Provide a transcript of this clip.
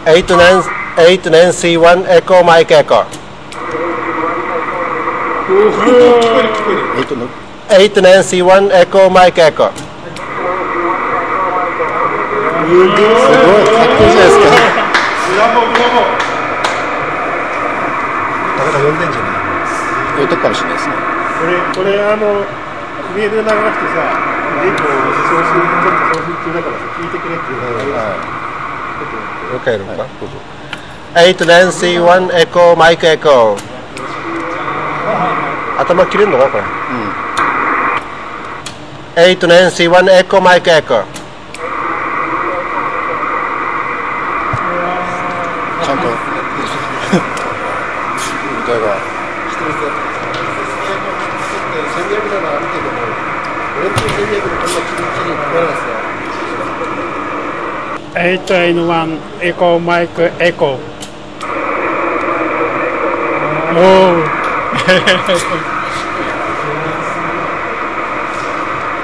8 Nancy 1 Echo Mike Echo 8 Nancy 1 Echo Mike Echo すごいかっこいいじゃないですか。誰か呼んでんじゃない？呼んでるかもしれないですね。 これメール流してさ、レイコを送信中だからさ、聞いてくれっていうのをもう一回やろうか。どうぞ。8 Nancy 1 Echo Mike Echo 頭切れるのかこれ。8 Nancy 1 Echo Mike Echo ちゃんと歌が戦略ならあるけども、俺の戦略でこんなキリキリ聞こえないですよ。 8N1 Echo Mike Echo おー